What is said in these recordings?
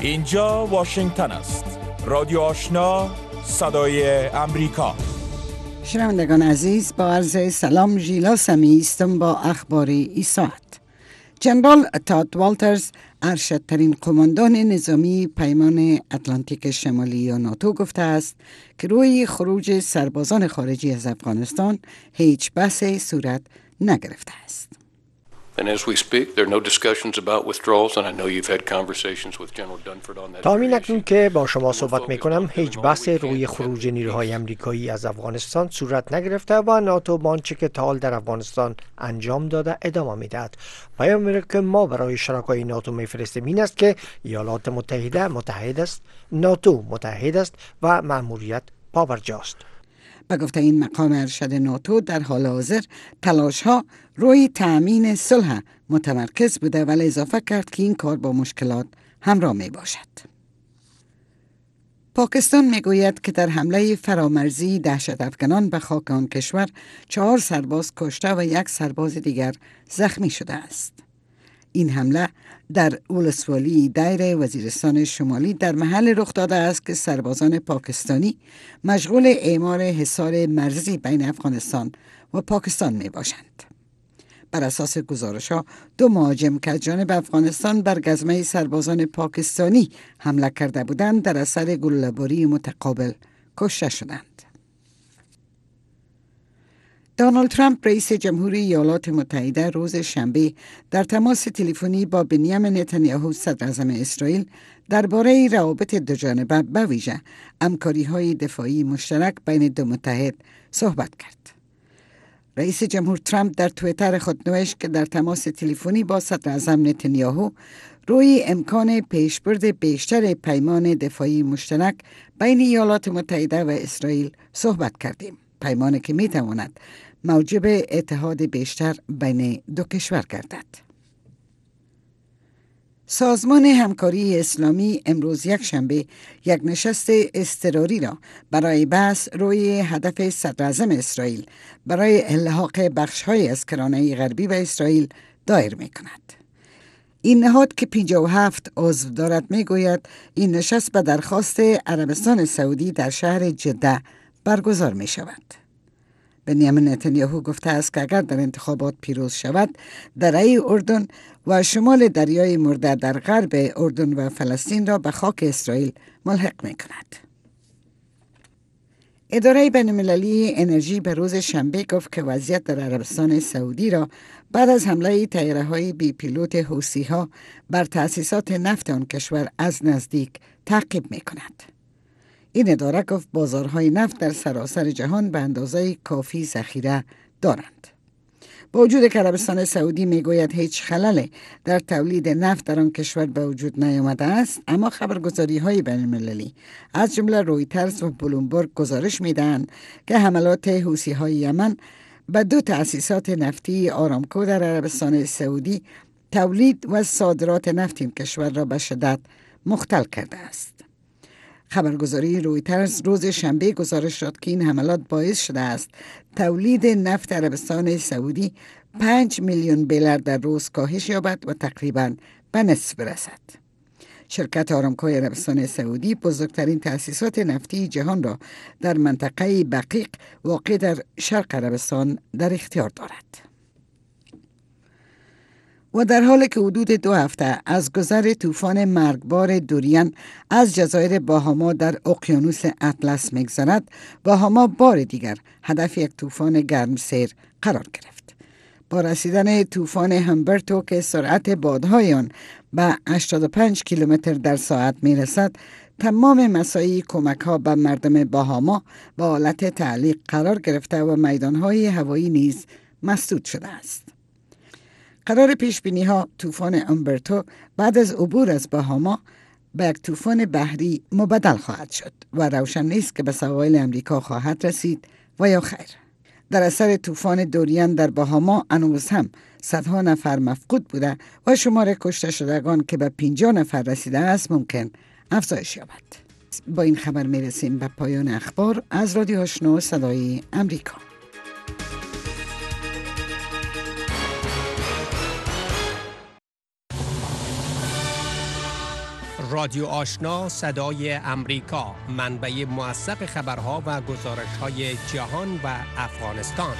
اینجا واشنگتن است. رادیو آشنا، صدای امریکا. شنوندگان عزیز، با عرض سلام، ژیلا سمی هستم با اخبار این ساعت. جنرال تاد والترز، ارشدترین قماندان نظامی پیمان اتلانتیک شمالی یا ناتو گفته است که روی خروج سربازان خارجی از افغانستان هیچ بحثی صورت نگرفته است. And as we speak, there are no discussions about withdrawals, and I know you've had conversations with General Dunford on that. تا همین اکنون که با شما صحبت میکنم هیچ بحث روی خروج نیروهای امریکایی از افغانستان صورت نگرفته و ناتو با آنچه که تا حال در افغانستان انجام داده ادامه میدهد. پیام میره که ما برای شرکای ناتو میفرستیم این است که ایالات متحده متحد است، ناتو متحد است و مأموریت پابرجاست. به گفته این مقام ارشد ناتو، در حال حاضر تلاش‌ها روی تأمین صلح متمرکز بوده، ولی اضافه کرد که این کار با مشکلات همراه می باشد. پاکستان می گوید که در حمله فرامرزی دهشت افغانان به خاک آن کشور 4 سرباز کشته و 1 سرباز دیگر زخمی شده است. این حمله در ولسوالی دایر وزیرستان شمالی در محل رخ داده است که سربازان پاکستانی مشغول اعمار حصار مرزی بین افغانستان و پاکستان می باشند. بر اساس گزارش‌ها 2 مهاجم که از جانب افغانستان بر گزمه سربازان پاکستانی حمله کرده بودند در اثر گلوله‌باری متقابل کشته شدند. دونالد ترامپ رئیس جمهوری ایالات متحده روز شنبه در تماس تلفنی با بنیامین نتانیاهو صدر اعظم اسرائیل درباره روابط دوجانبه به ویژه همکاری‌های دفاعی مشترک بین دو متحد صحبت کرد. رئیس جمهور ترامپ در توییتر خود نوشت که در تماس تلفنی با صدر اعظم نتانیاهو روی امکان پیشبرد بیشتر پیمان دفاعی مشترک بین ایالات متحده و اسرائیل صحبت کردیم. پیمانی که می تواند موجب اتحاد بیشتر بین دو کشور گردد. سازمان همکاری اسلامی امروز یک شنبه یک نشست اضطراری را برای بحث روی هدف صدر اعظم اسرائیل برای الحاق بخش‌های از کرانه غربی به اسرائیل دایر می کند. این نهاد که 57 عضو دارد می گوید این نشست به درخواست عربستان سعودی در شهر جده برگزار می شود. بنیامین نتانیاهو گفته است که اگر در انتخابات پیروز شود، دره اردن و شمال دریای مرده در غرب اردن و فلسطین را به خاک اسرائیل ملحق می کند. اداره بین‌المللی انرژی به روز شنبه گفت که وضعیت در عربستان سعودی را بعد از حمله طیاره‌های بی پیلوت حوثی‌ها بر تأسیسات نفت آن کشور از نزدیک تعقیب می کند. این اداره گفت بازارهای نفت در سراسر جهان به اندازه کافی ذخیره دارند. با وجود که عربستان سعودی میگوید هیچ خلل در تولید نفت در آن کشور به وجود نیامده است، اما خبرگزاری‌های بین‌المللی از جمله رویترز و بلومبرگ گزارش میدهند که حملات حوثی‌های یمن به 2 تأسیسات نفتی آرامکو در عربستان سعودی تولید و صادرات نفت این کشور را به شدت مختل کرده است. خبرگزاری رویترز روز شنبه گزارش داد که این حملات باعث شده است تولید نفت عربستان سعودی 5 میلیون بیرل در روز کاهش یابد و تقریباً به نصف برسد. شرکت آرامکو عربستان سعودی بزرگترین تأسیسات نفتی جهان را در منطقه بقیق واقع در شرق عربستان در اختیار دارد. و در حالی که حدود 2 هفته از گذر طوفان مرگبار دوریان از جزایر باهاما در اقیانوس اطلس می‌گذرد، باهاما بار دیگر هدف یک طوفان گرمسیر قرار گرفت. با رسیدن طوفان همبرتو که سرعت بادهای آن به 85 کیلومتر در ساعت می‌رسد، تمام مساعی کمک‌ها به مردم باهاما با حالت تعلیق قرار گرفته و میدان‌های هوایی نیز مسدود شده است. قرار پیشبینی ها طوفان امبرتو بعد از عبور از باهاما به یک طوفان بحری مبدل خواهد شد و روشن نیست که به سواحل امریکا خواهد رسید و یا خیر. در اثر طوفان دوریان در باهاما هنوز هم صدها نفر مفقود بوده و شمار کشته شدگان که به 50 نفر رسیده است ممکن افزایش یابد. با این خبر میرسیم به پایان اخبار از رادیو آشنا صدای امریکا. رادیو آشنا صدای امریکا، منبع موثق خبرها و گزارش‌های جهان و افغانستان.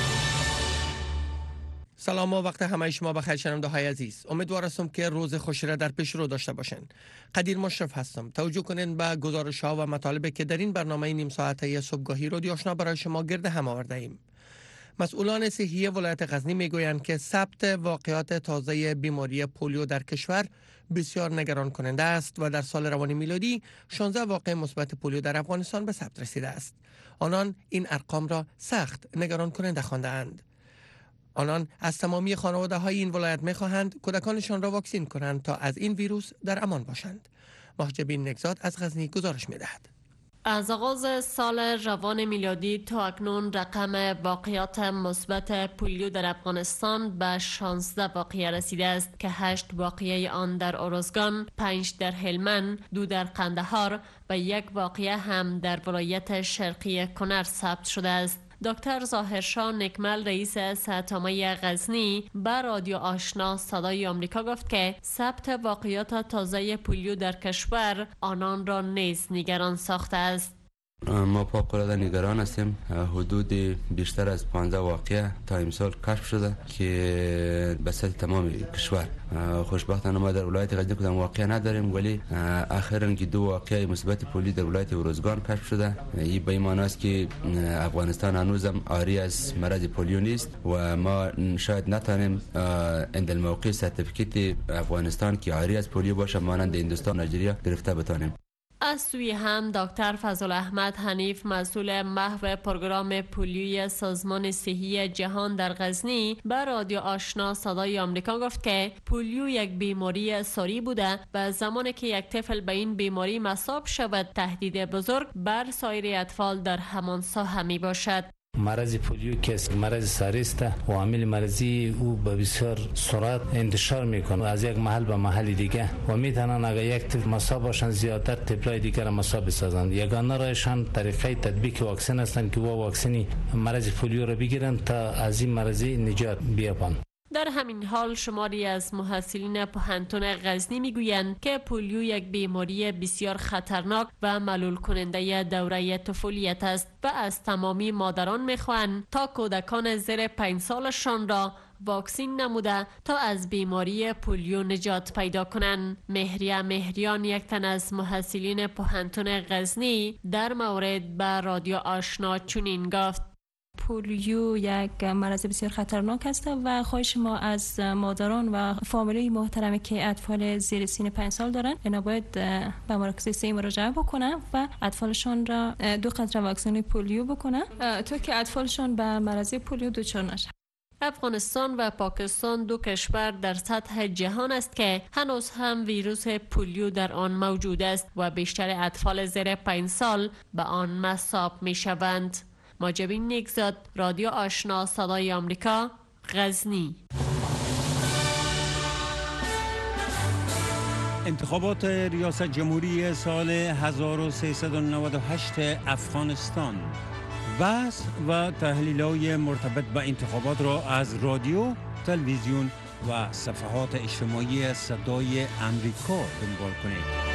سلام و وقت همه شما بخیر شنونده‌های عزیز. امیدوار هستم که روز خوشی را در پیش رو داشته باشین. قدیر مشرف هستم. توجه کنین به گزارش‌ها و مطالبی که در این برنامه نیم ساعته صبحگاهی رادیو آشنا برای شما گرد هم آورده ایم. مسئولان صحی ولایت غزنی میگویند که ثبت واقعات تازه بیماری پولیو در کشور بسیار نگران کننده است و در سال روان میلادی 16 واقعه مثبت پولیو در افغانستان به ثبت رسیده است. آنان این ارقام را سخت نگران کننده خواندند. آنان از تمامی خانواده‌های این ولایت می‌خواهند کودکانشان را واکسین کنند تا از این ویروس در امان باشند. محجبین نگزاد از غزنی گزارش می‌دهد. از آغاز سال روان میلادی تا اکنون رقم واقعات مثبت پولیو در افغانستان به 16 واقعه رسیده است که 8 واقعه آن در ارزگان، 5 در هلمند، 2 در قندهار و 1 واقعه هم در ولایت شرقی کنر ثبت شده است. دکتر ظاهرشاه نکمل رئیس صحت عامه غزنی به رادیو آشنا صدای آمریکا گفت که ثبت واقعات تازه پولیو در کشور آنان را نیز نگران ساخته است. ما فوق‌العاده نگران هستیم. حدود بیشتر از 15 واقعه تا امسال کشف شده که به سطح تمام کشور. خوشبختانه ما در ولایت غزنی کدام واقعه نداریم، ولی اخیراً که 2 واقعه مثبت پولیو در ولایت ارزگان کشف شده. این به این معنی است که افغانستان هنوزم عاری از مرض پولیو نیست و ما شاید نتونیم اند الموقع سرتیفیکیت افغانستان که عاری از پولیو باشه مانند هندوستان و نایجریا گرفته بتانیم. از سوی هم دکتر فضل احمد حنیف مسئول محو پروگرام پولیوی سازمان صحی جهان در غزنی به رادیو آشنا صدای آمریکا گفت که پولیو یک بیماری ساری بوده و زمانی که یک طفل به این بیماری مصاب شود تهدید بزرگ بر سایر اطفال در همان ساحه می باشد. مرض پولیو که مرض ساری است و عامل مرضی او به بسیار سرعت انتشار میکنه از یک محل به محل دیگه و میتونن اگر یک طفل مصاب باشن زیادتر طفلای دیگر مصاب بسازند. یگانه راهشان طریقه تطبیق واکسن هستند که واکسنی مرض پولیو را بگیرن تا از این مرض نجات بیابند. در همین حال شماری از محصلین پوهنتون غزنی میگویند که پولیو یک بیماری بسیار خطرناک و ملول کننده دوره طفولیت است و از تمامی مادران میخواهند تا کودکان زیر 5 سالشان را واکسین نموده تا از بیماری پولیو نجات پیدا کنند. مهریان یک تن از محصلین پوهنتون غزنی در مورد به رادیو آشنا چنین گفت: پولیو یک مرض بسیار خطرناک است و خواهش ما از مادران و فامیلای محترمی که اطفال زیر سن 5 سال دارن اینا باید به مراکز صحی مراجعه بکنن و اطفالشان را 2 قطره واکسن پولیو بکنن تا که اطفالشان به مرض پولیو دچار نشن. افغانستان و پاکستان 2 کشور در سطح جهان است که هنوز هم ویروس پولیو در آن موجود است و بیشتر اطفال زیر 5 سال به آن مصاب می شوند. محجبین نگزاد، رادیو آشنا صدای آمریکا، غزنی. انتخابات ریاست جمهوری سال 1398 افغانستان. بحث و تحلیل‌های مرتبط با انتخابات را از رادیو، تلویزیون و صفحات اجتماعی صدای آمریکا دنبال کنید.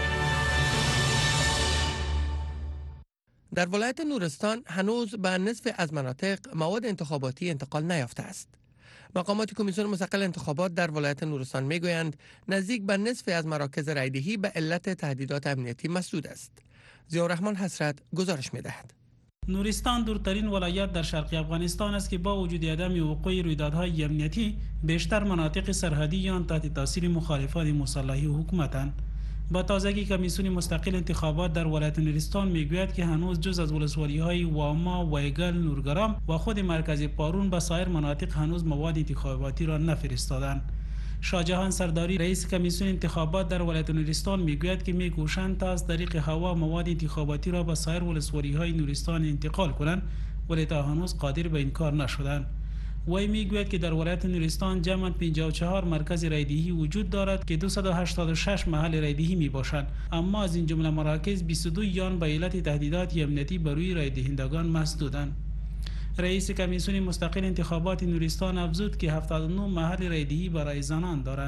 در ولایت نورستان هنوز به نصف از مناطق مواد انتخاباتی انتقال نیافته است. مقامات کمیسیون مستقل انتخابات در ولایت نورستان میگویند نزدیک به نصف از مراکز رایدهی به علت تهدیدات امنیتی مسدود است. ضیاءالرحمن حسرت گزارش میدهد. نورستان دورترین ولایت در شرق افغانستان است که با وجود عدم وقوع رویدادهای امنیتی بیشتر مناطق سرحدی آن تحت تاثیر مخالفان مسلحی حکومتند. با تازگی کمیسیون مستقل انتخابات در ولایت نورستان میگوید که هنوز جز از ولسوالی‌های واما، وایگل، نورگرام و خود مرکز پارون به سایر مناطق هنوز مواد انتخاباتی را نفرستادند. شاهجهان سرداری رئیس کمیسیون انتخابات در ولایت نورستان میگوید که میکوشند تا از طریق هوا مواد انتخاباتی را به سایر ولسوالی‌های نورستان انتقال کنند ولی تا هنوز قادر به این کار نشدند. وی میگوید که در ولایت نورستان جمعاً 54 مرکز رایدهی وجود دارد که 286 محل رایدهی می باشند، اما از این جمله مراکز 22 آن به علت تهدیدات امنیتی بر روی رایدهندگان مسدودند. رئیس کمیسیون مستقل انتخابات نورستان افزود که 79 محل رایدهی برای زنان دارند.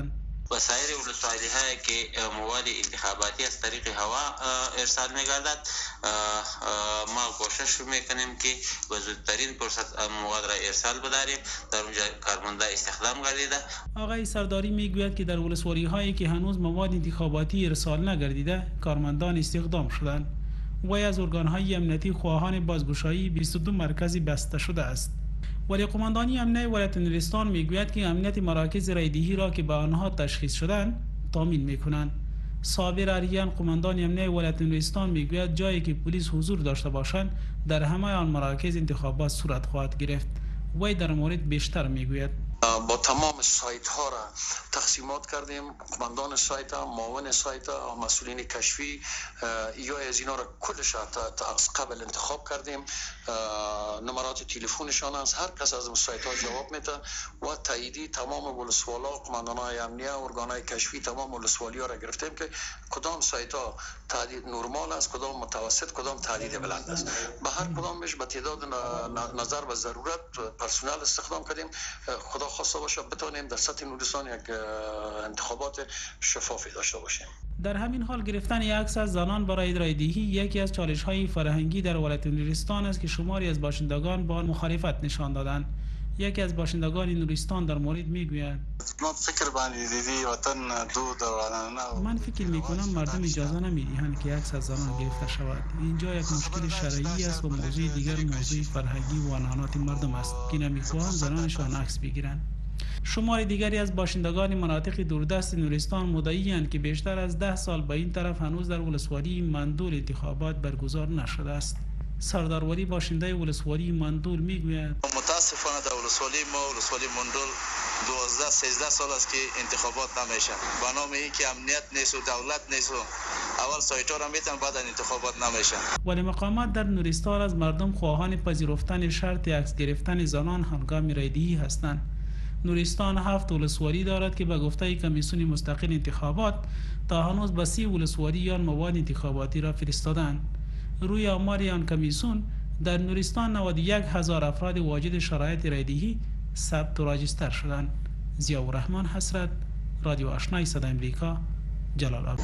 و سایر ولسوالی هایی که مواد انتخاباتی از طریق هوا ارسال می‌گردد ما کوشش میکنیم که به زودترین فرصت مواد را ارسال بداریم. در اونجا کارمنده استخدام گردیده. آقای سرداری میگوید که در ولسوالی هایی که هنوز مواد انتخاباتی ارسال نگردیده کارمندان استخدام شدند. وی از ارگان‌های امنیتی خواهان بازگشایی 22 مرکزی بسته شده است. ولی قماندانی امنیت ولایت نورستان میگوید که امنیت مراکز رایدهی را که به آنها تشخیص شدند تامین میکنند. صابر اریان قماندان امنیت ولایت نورستان میگوید جایی که پلیس حضور داشته باشند در همه آن مراکز انتخابات صورت خواهد گرفت. وی در مورد بیشتر میگوید با تمام سایت ها را تقسیمات کردیم. قماندان سایت ها، معاون سایت ها، مسئولین کشفی یا از اینا را کلش از قبل انتخاب کردیم. نمرات تلفنشان است، هر کس از سایت ها جواب میده و تاییدی تمام ولسوالا، قماندان های امنیه، ارگان های کشفی تمام ولسوالی ها را گرفتیم که کدام سایت ها تعدید نرمال است، کدام متوسط، کدام تعدید بلند است. به هر کدامش به تعداد نظر و ضرورت پرسنل استخدام کردیم. خدا خواسته باشه بتونیم در سطح نورستان یک انتخابات شفافی داشته باشیم. در همین حال گرفتن یک عکس از زنان برای رایدهی یکی از چالش‌های فرهنگی در ولایت نورستان است که شماری از باشندگان با مخالفت نشان دادند. یکی از باشندگان نورستان در مورد میگوید من فکر میکنم مردم اجازه نمیدهند که عکس از زنان گرفته شود. اینجا یک مشکل شرعی است و موضوع دیگر موضوع فرهنگی و عنعنات مردم است که نمیخواهند زنانشان عکس بگیرند. شمار دیگری از باشندگان مناطق دوردست نورستان مدعی‌اند که بیشتر از 10 سال به این طرف هنوز در ولسوالی مندول انتخابات برگزار نشده است. سردار ولی باشنده ولسوالی مندول میگوید متاسفانه در ولسوالی ما ولسوالی مندول 12-13 سال است که انتخابات نمیشه. به نام اینکه امنیت نیست و دولت نیست و اول سایت ها را میتن بعد انتخابات نمیشه. ولی مقامات در نورستان از مردم خواهان پذیرفتن شرط عکس گرفتن زنان هنگام رایدهی هستند. نورستان 7 ولسوالی دارد که به گفته کمیسیون مستقل انتخابات تا هنوز به 30 ولسوالی آن مواد انتخاباتی را فرستادند. روی آمار آن کمیسیون در نورستان 91,000 افراد واجد شرایط رایدهی ثبت و راجستر شدند. ضیاءالرحمن حسرت، رادیو آشنای صدای امریکا، جلال آباد.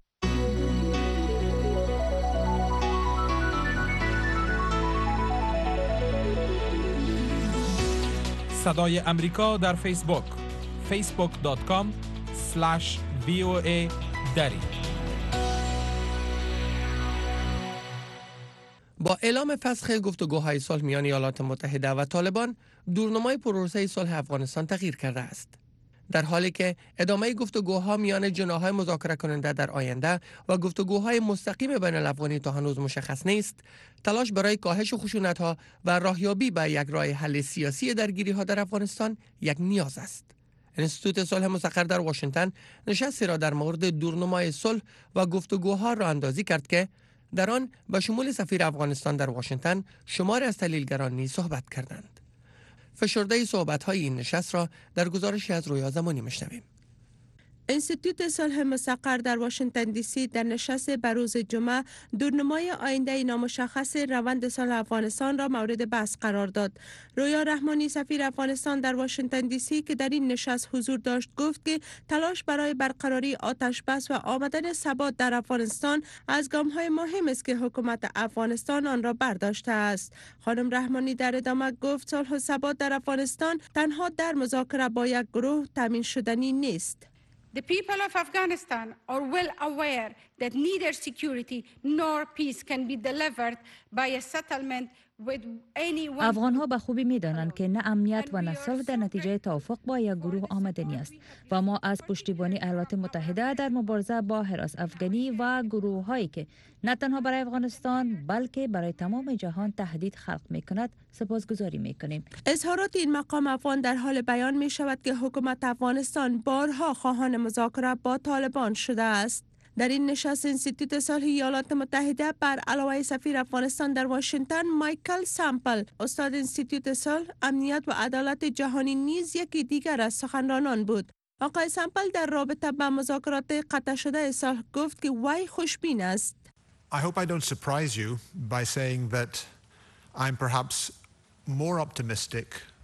صدای امریکا در فیسبوک facebook.com/VOA دری. با اعلام فسخ گفتگوهای صلح میان ایالات متحده و طالبان، دورنمای پروسه صلح افغانستان تغییر کرده است. در حالی که ادامه گفتگوها میان جناح‌های مذاکره کننده در آینده و گفتگوهای مستقیم بین الافغانی تا هنوز مشخص نیست، تلاش برای کاهش خشونت‌ها و راهیابی به یک راه حل سیاسی درگیری‌ها در افغانستان یک نیاز است. انستیتوت صلح مستقر در واشنگتن نشستی را در مورد دورنمای صلح و گفتگوها راه اندازی کرد که در آن به شمول سفیر افغانستان در واشنگتن شماری از تحلیلگران نیز صحبت کردند. فشرده صحبت‌های این نشست را در گزارشی از رویا زمانی میشنویم. انستیتوت صلح مستقر در واشنگتن دی سی در نشست بروز جمعه دورنمای آینده نامشخص روند صلح افغانستان را مورد بحث قرار داد. رویا رحمانی سفیر افغانستان در واشنگتن دی سی که در این نشست حضور داشت گفت که تلاش برای برقراری آتش بس و آمدن ثبات در افغانستان از گام‌های مهم است که حکومت افغانستان آن را برداشته است. خانم رحمانی در ادامه گفت صلح و ثبات در افغانستان تنها در مذاکره با یک گروه تامین شدنی نیست. The people of Afghanistan are well aware that neither security nor peace can be delivered by a settlement with anyone. افغان‌ها به خوبی می‌دانند که نه امنیت و نه صلح در نتیجه توافق با یک گروه آمدنی است و ما از پشتیبانی ایالات متحده در مبارزه با هراس افغانی و گروه‌هایی که نه تنها برای افغانستان بلکه برای تمام جهان تهدید خلق می‌کند سپاسگزاری می‌کنیم. اظهارات این مقام افغان در حال بیان می‌شود که حکومت افغانستان بارها خواهان مذاکره با طالبان شده است. در این نشست انستیتوت صلح ایالات متحده بر علاوه سفیر افغانستان در واشنگتن مایکل سامپل، استاد انستیتوت صلح، امنیت و عدالت جهانی نیز یکی دیگر از سخنرانان بود. آقای سامپل در رابطه با مذاکرات قطع شده صلح گفت که وی خوشبین است. I hope I don't surprise you by saying that I'm perhaps more optimistic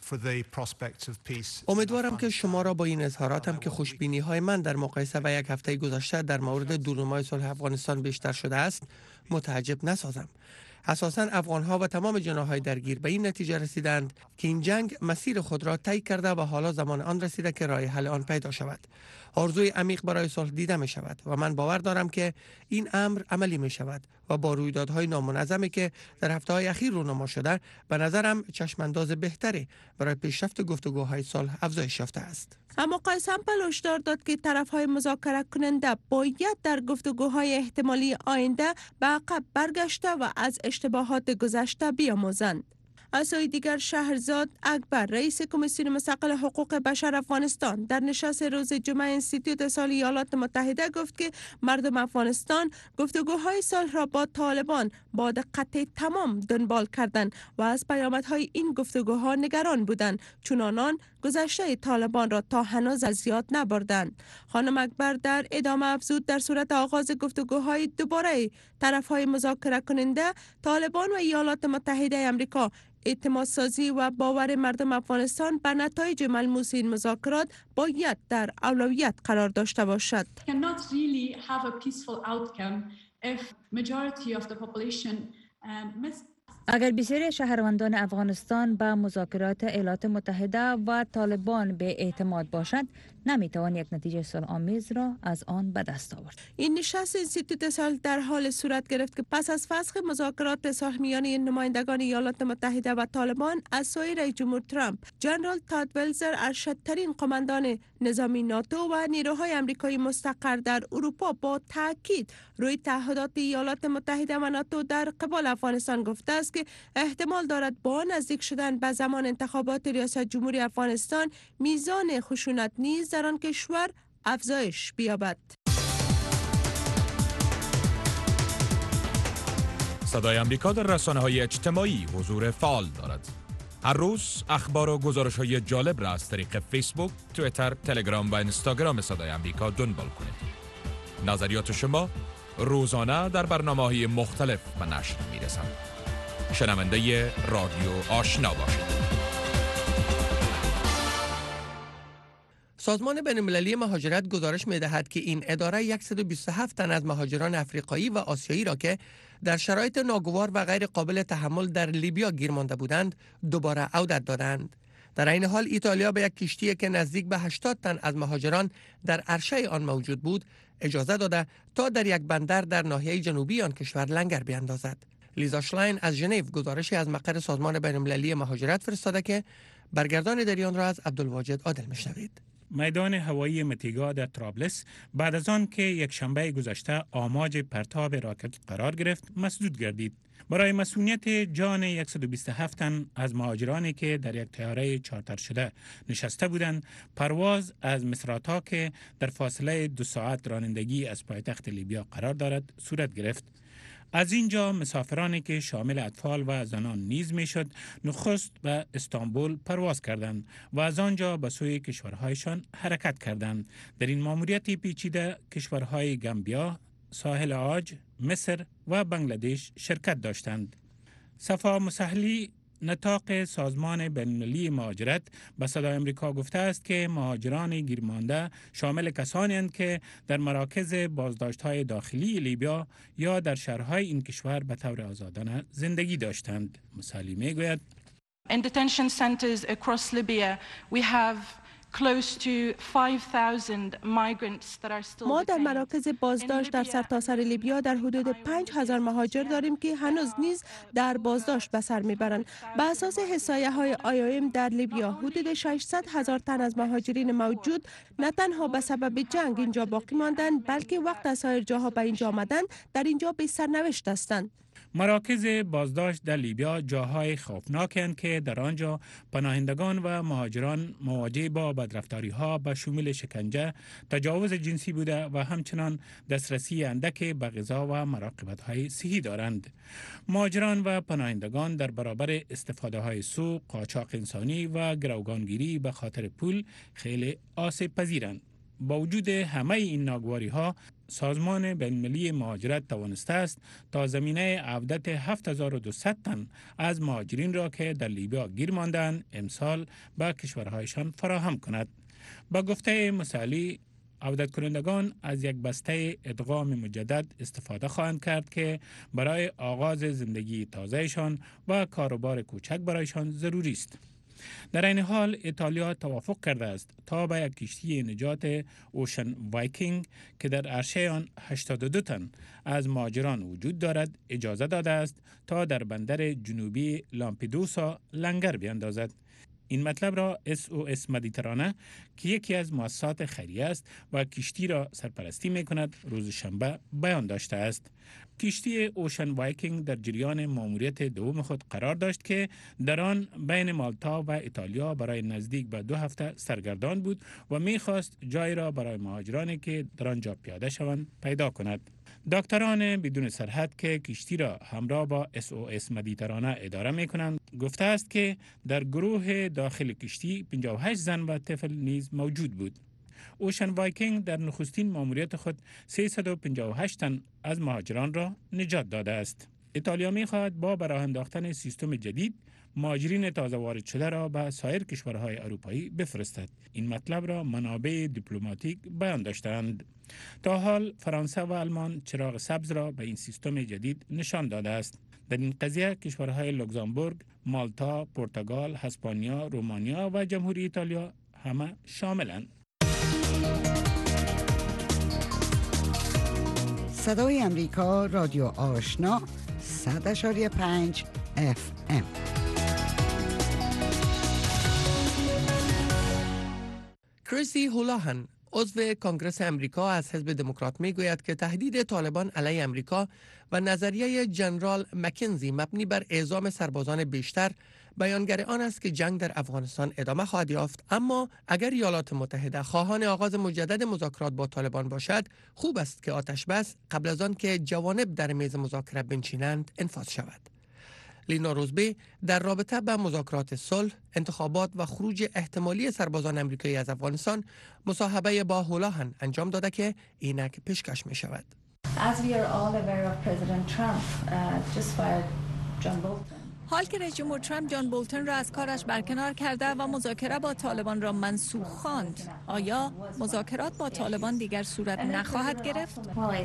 for the prospects of peace. امیدوارم که شما را با این اظهاراتم که خوشبینی های من در مقایسه و یک هفته گذشته در مورد دورنمای صلح افغانستان بیشتر شده است متعجب نسازم. اساساً افغان‌ها و تمام جناح‌های درگیر به این نتیجه رسیدند که این جنگ مسیر خود را طی کرده و حالا زمان آن رسیده که راه حل آن پیدا شود. آرزوی عمیق برای صلح دیده می شود و من باور دارم که این امر عملی می شود و با رویدادهای نامنظمی که در هفته‌های اخیر رونما شده به نظرم چشمانداز بهتری برای پیشرفت گفتگوهای صلح افزایش یافته است. اما قیس همپل هشدار داد که طرف‌های مذاکره کننده باید در گفتگوهای احتمالی آینده به عقب برگشته و از اشتباهات گذشته بیاموزند. از سوی دیگر شهرزاد اکبر رئیس کمیسیون مستقل حقوق بشر افغانستان در نشست روز جمعه انستیتوت صلح ایالات متحده گفت که مردم افغانستان گفتگوهای صلح را با طالبان با دقت تمام دنبال کردند و از پیامدهای این گفتگوها نگران بودند چون آنان گذشته طالبان را تا هنوز از یاد نبردند. خانم اکبر در ادامه افزود در صورت آغاز گفتگوهای دوباره طرفهای مذاکره کننده طالبان و ایالات متحده آمریکا اعتماد سازی و باور مردم افغانستان بر نتایج ملموس این مذاکرات باید در اولویت قرار داشته باشد. اگر بسیاری شهروندان افغانستان به مذاکرات ایالات متحده و طالبان به اعتماد باشند، نمیتوان یک نتیجه صلح‌آمیز را از آن به دست آورد. این نشست انستیتوت صلح در حال صورت گرفت که پس از فسخ مذاکرات صلح میان نمایندگان ایالات متحده و طالبان از سوی رئیس جمهور ترامپ، جنرال تاد ولزر ارشدترین قماندان نظامی ناتو و نیروهای آمریکایی مستقر در اروپا با تاکید روی تعهدات ایالات متحده و ناتو در قبال افغانستان گفته است که احتمال دارد با نزدیک شدن به زمان انتخابات ریاست جمهوری افغانستان میزان خشونت نیز در آن کشور افزایش بیابد. صدای آمریکا در رسانه‌های اجتماعی حضور فعال دارد. هر روز اخبار و گزارش‌های جالب را از طریق فیسبوک، توییتر، تلگرام و اینستاگرام صدای آمریکا دنبال کنید. نظریات شما روزانه در برنامه‌های مختلف به نشر می‌رسند. شنونده رادیو آشنا باشید. سازمان بین‌المللی مهاجرت گزارش می‌دهد که این اداره 127 تن از مهاجران افریقایی و آسیایی را که در شرایط ناگوار و غیر قابل تحمل در لیبیا گیر مانده بودند دوباره عودت دادند. در این حال ایتالیا به یک کشتی که نزدیک به 80 تن از مهاجران در عرشه آن موجود بود اجازه داده تا در یک بندر در ناحیه جنوبی آن کشور لنگر بیاندازد. لیزا شلاین از ژنو گزارشی از مقر سازمان بین‌المللی مهاجرت فرستاده که برگردان در آن را از عبدالواجد عادل میشنوید. میدان هوایی متیگا در طرابلس بعد از آن که یک شنبه گذشته آماج پرتاب راکت قرار گرفت مسدود گردید. برای مسئولیت جان 127 تن از مهاجرانی که در یک طیاره چارتر شده نشسته بودند، پرواز از مصراتا که در فاصله 2 ساعت رانندگی از پایتخت لیبیا قرار دارد صورت گرفت. از اینجا مسافرانی که شامل اطفال و زنان نیز میشد نخست به استانبول پرواز کردند و از آنجا به سوی کشورهایشان حرکت کردند. در این ماموریت پیچیده کشورهای گامبیا، ساحل عاج، مصر و بنگلادش شرکت داشتند. صفا مسهلی نطاق سازمان بین‌المللی مهاجرت به صدای آمریکا گفته است که مهاجران گیرمانده شامل کسانی هستند که در مراکز بازداشت‌های داخلی لیبیا یا در شهرهای این کشور به طور آزادانه زندگی داشتند. مسهلی میگوید In detention centers across Libya we have close to 5,000 migrants that are still ما در مراکز بازداشت در سرتاسر لیبیا در حدود 5,000 مهاجر داریم که هنوز نیز در بازداشت به سر میبرند. به اساس احصایه‌های IOM در لیبیا حدود 600,000 تن از مهاجرین موجود نه تنها به سبب جنگ اینجا باقی ماندند بلکه وقت از سایر جاها به اینجا آمدند در اینجا به سرنوشت هستند. مراکز بازداشت در لیبیا جاهای خوفناکند که در آنجا پناهندگان و مهاجران مواجه با بدرفتاری‌ها به شمول شکنجه، تجاوز جنسی بوده و همچنان دسترسی اندک به غذا و مراقبت‌های صحی دارند. مهاجران و پناهندگان در برابر استفاده‌های سوء، قاچاق انسانی و گروگانگیری به خاطر پول خیلی آسیب پذیرند. با وجود همه این ناگواری ها سازمان بین‌المللی مهاجرت توانسته است تا زمینه عودت 7200 تن از مهاجرین را که در لیبیا گیر ماندند امسال به کشورهایشان فراهم کند. با گفته مسالی عودت کنندگان از یک بسته ادغام مجدد استفاده خواهند کرد که برای آغاز زندگی تازهشان و کاروبار کوچک برایشان ضروری است. در این حال ایتالیا توافق کرده است تا به یک کشتی نجات اوشن وایکینگ که در عرشه آن 82 تن از مهاجران وجود دارد اجازه داده است تا در بندر جنوبی لامپدوسا لنگر بیاندازد. این مطلب را SOS مدیترانه که یکی از مؤسسات خیریه است و کشتی را سرپرستی می کند روز شنبه بیان داشته است. کشتی اوشن وایکینگ در جریان ماموریت دوم خود قرار داشت که در آن بین مالتا و ایتالیا برای نزدیک به 2 هفته سرگردان بود و می‌خواست جای را برای مهاجرانی که در آنجا پیاده شوند پیدا کند. دکتران بدون سرحد که کشتی را همراه با SOS مدیترانه اداره می کنند گفته است که در گروه داخل کشتی 58 زن و طفل نیز موجود بود. اوشن وایکینگ در نخستین ماموریت خود 358 تن از مهاجران را نجات داده است. ایتالیا می خواهد با براه انداختن سیستم جدید مهاجرین تازه وارد شده را به سایر کشورهای اروپایی بفرستد. این مطلب را منابع دیپلماتیک بیان داشتند. تا حال فرانسه و آلمان چراغ سبز را به این سیستم جدید نشان داده است. در این قضیه کشورهای لوکزامبورگ، مالتا، پرتغال، اسپانیا، رومانیا و جمهوری ایتالیا همه شاملند. صدای امریکا رادیو آشنا 100.5 FM. کریسی هولاهن عضو کنگره امریکا از حزب دموکرات می گوید که تهدید طالبان علیه امریکا و نظریه جنرال مکنزی مبنی بر اعزام سربازان بیشتر بیانگر آن است که جنگ در افغانستان ادامه خواهد یافت، اما اگر ایالات متحده خواهان آغاز مجدد مذاکرات با طالبان باشد خوب است که آتش بس قبل از آن که جوانب در میز مذاکره بنشینند انفاذ شود. لینا روزبی در رابطه با مذاکرات صلح، انتخابات و خروج احتمالی سربازان آمریکایی از افغانستان مصاحبه با هولاهن انجام داده که اینک پیشکش می شود. حال که رئیس جمهور ترامپ جان بولتن را از کارش برکنار کرده و مذاکره با طالبان را منسوخ خواند، آیا مذاکرات با طالبان دیگر صورت نخواهد گرفت؟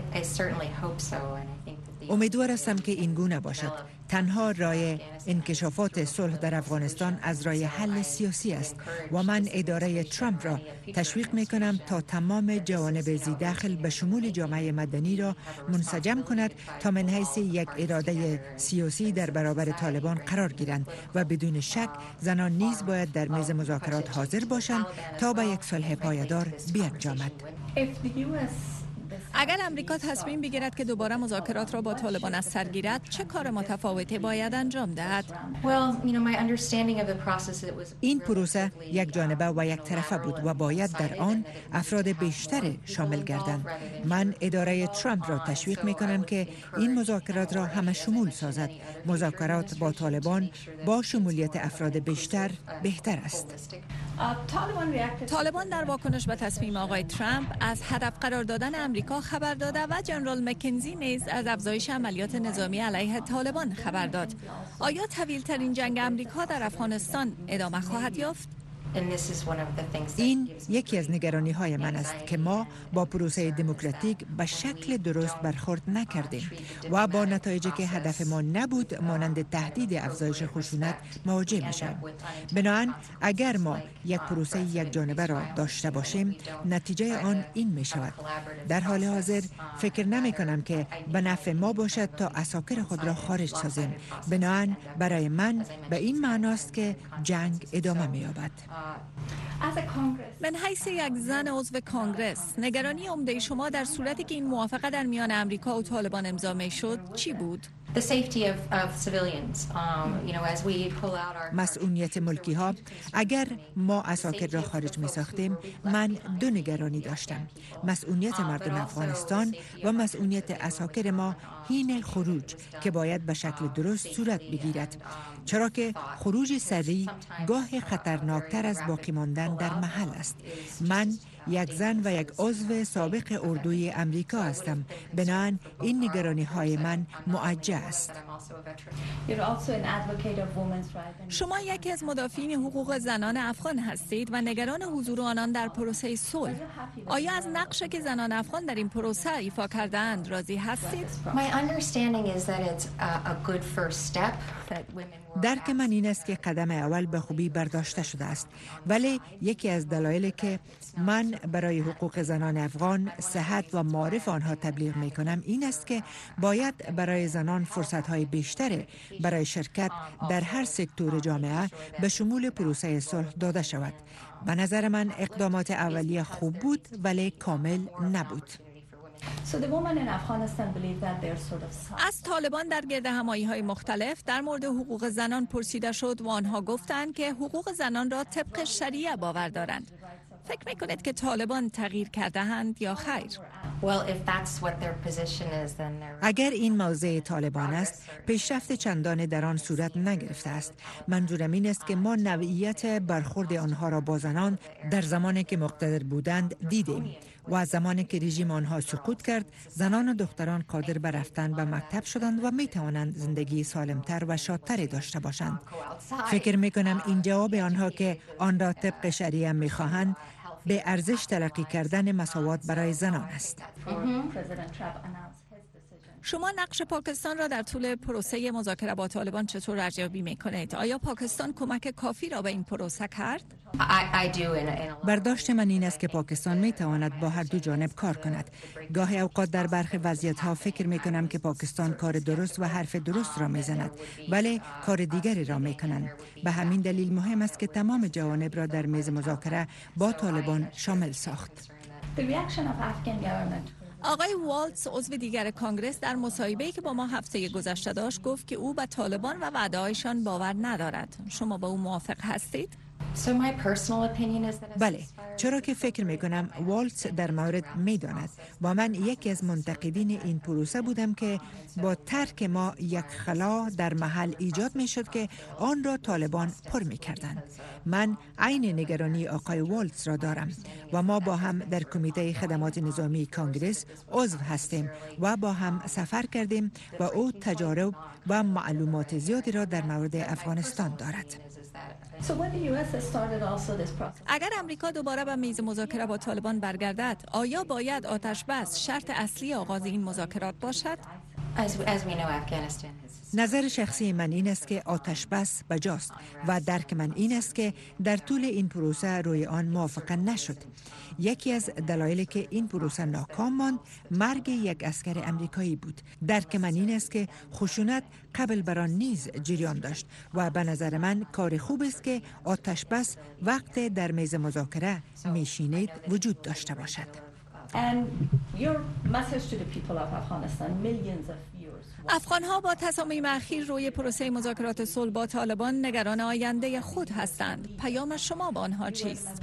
امیدوار هستم که این گونه باشد. تنها راه انکشافات صلح در افغانستان از راه حل سیاسی است و من اداره ترامپ را تشویق می کنم تا تمام جوانب ذی دخل به شمول جامعه مدنی را منسجم کند تا من حیث یک اراده سیاسی در برابر طالبان قرار گیرند و بدون شک زنان نیز باید در میز مذاکرات حاضر باشند تا به یک صلح پایدار بیانجامد. اگر امریکا تصمیم بگیرد که دوباره مذاکرات را با طالبان از سر گیرد، چه کار متفاوتی باید انجام دهد؟ این پروسه یک جانبه و یک طرفه بود و باید در آن افراد بیشتر شامل گردند. من اداره ترامپ را تشویق می کنم که این مذاکرات را همه شمول سازد. مذاکرات با طالبان با شمولیت افراد بیشتر بهتر است. طالبان در واکنش به تصمیم آقای ترامپ از هدف قرار دادن امریکا خبر داده و جنرال مکنزی نیز از افزایش عملیات نظامی علیه طالبان خبر داد. آیا طویل‌ترین جنگ امریکا در افغانستان ادامه خواهد یافت؟ این یکی از نگرانی های من است که ما با پروسه دموکراتیک به شکل درست برخورد نکردیم و با نتایجی که هدف ما نبود مانند تهدید افزایش خشونت مواجه میشیم. بنابراین اگر ما یک پروسه یک جانبه را داشته باشیم نتیجه آن این می شود. در حال حاضر فکر نمی کنم که به نفع ما باشد تا عساکر خود را خارج سازیم. بنابراین برای من به این معناست که جنگ ادامه می یابد. من حیث یک زن عضو کانگرس، نگرانی عمده شما در صورتی که این موافقه در میان امریکا و طالبان امضا می‌شد چی بود؟ مسئولیت ملکی ها. اگر ما عساکر را خارج می ساختیم من دو نگرانی داشتم: مسئولیت مردم افغانستان و مسئولیت عساکر ما حین خروج که باید به شکل درست صورت بگیرد، چرا که خروج سریع گاه خطرناکتر از باقی ماندن در محل است. من یک زن و یک عضو سابق اردوی امریکا هستم. بنابراین این نگرانی های من موجه است. شما یکی از مدافعین حقوق زنان افغان هستید و نگران حضور آنان در پروسه صلح. آیا از نقشی که زنان افغان در این پروسه ایفا کردند راضی هستید؟ درک من این است که قدم اول به خوبی برداشته شده است، ولی یکی از دلایلی که من برای حقوق زنان افغان صحت و معرف آنها تبلیغ می کنم این است که باید برای زنان فرصت‌های بیشتری برای شرکت در هر سکتور جامعه به شمول پروسه صلح داده شود. به نظر من اقدامات اولیه خوب بود ولی کامل نبود. از طالبان در گرد همایی‌های مختلف در مورد حقوق زنان پرسیده شد و آنها گفتند که حقوق زنان را طبق شریعه باور دارند. فکر می‌کنید که طالبان تغییر کرده‌اند یا خیر؟ اگر این موضع طالبان است، پیشرفت چندان در آن صورت نگرفته است. منظورم این است که ما نوعیت برخورد آنها را با زنان در زمانی که مقتدر بودند دیدیم و زمانی که رژیم آنها سقوط کرد، زنان و دختران قادر به رفتن به مکتب شدند و می توانند زندگی سالمتر و شادتری داشته باشند. فکر می کنم این جواب آنها که آن را طبق شریعه می خواهند به ارزش تلقی کردن مساوات برای زنان است. شما نقش پاکستان را در طول پروسه مذاکره با طالبان چطور ارزیابی می‌کنید؟ آیا پاکستان کمک کافی را به این پروسه کرد؟ برداشت من این است که پاکستان می تواند با هر دو جانب کار کند. گاهی اوقات در برخی وضعیت‌ها فکر می کنم که پاکستان کار درست و حرف درست را می زند، ولی کار دیگری را می کنند. به همین دلیل مهم است که تمام جوانب را در میز مذاکره با طالبان شامل ساخت. آقای والتز عضو دیگر کانگرس در مصاحبه‌ای که با ما هفته گذشته داشت گفت که او به طالبان و وعده‌هایشان باور ندارد. شما با او موافق هستید؟ بله، چرا که فکر می کنم والتز در مورد می داند و من یکی از منتقدین این پروسه بودم که با ترک ما یک خلا در محل ایجاد می شد که آن را طالبان پر می کردند. من عین نگرانی آقای والتز را دارم و ما با هم در کمیته خدمات نظامی کانگرس عضو هستیم و با هم سفر کردیم و او تجارب و معلومات زیادی را در مورد افغانستان دارد. اگر امریکا دوباره به میز مذاکره با طالبان برگردد، آیا باید آتش بس شرط اصلی آغاز این مذاکرات باشد؟ نظر شخصی من این است که آتش بس بجاست و درک من این است که در طول این پروسه روی آن موافقه نشد. یکی از دلایلی که این پروسه ناکام ماند مرگ یک عسکر امریکایی بود. درک من این است که خشونت قبل بر آن نیز جریان داشت و به نظر من کار خوب است که آتش بس وقت در میز مذاکره میشینید وجود داشته باشد. افغان‌ها با تصامیم اخیر روی پروسه مذاکرات صلح با طالبان نگران آینده خود هستند. پیام شما با آنها چیست؟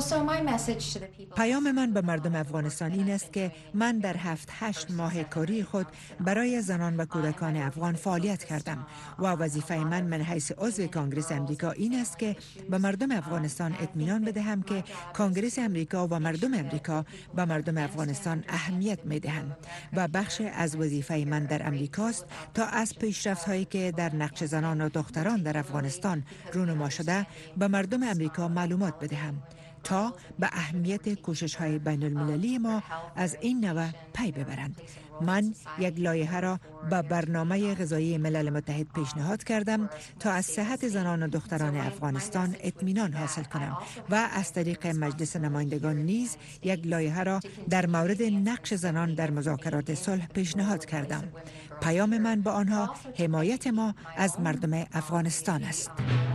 پیام من به مردم افغانستان این است که من در 7-8 ماه کاری خود برای زنان و کودکان افغان فعالیت کردم و وظیفه من حیث عضو کانگرس امریکا این است که به مردم افغانستان اطمینان بدهم که کانگرس امریکا و مردم امریکا به مردم افغانستان اهمیت می‌دهند و بخش از وظیفه من در امریکاست تا از پیشرفت‌هایی که در نقش زنان و دختران در افغانستان رونما شده به مردم امریکا معلومات بدهم تا به اهمیت کوشش‌های بین المللی ما از این نوع پی ببرند. من یک لایحه را به برنامه غذایی ملل متحد پیشنهاد کردم تا از صحت زنان و دختران افغانستان اطمینان حاصل کنم و از طریق مجلس نمایندگان نیز یک لایحه را در مورد نقش زنان در مذاکرات صلح پیشنهاد کردم. پیام من به آنها حمایت ما از مردم افغانستان است.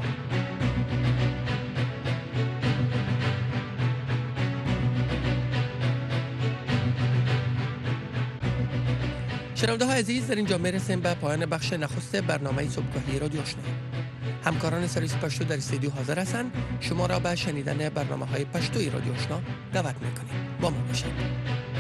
شنونده های عزیز، در اینجا میرسیم به پایان بخش نخست برنامه صبحگاهی رادیو آشنا. همکاران سرویس پشتو در استودیو حاضر هستند. شما را به شنیدن برنامه های پشتوی رادیو آشنا دعوت میکنیم. با ما باشید.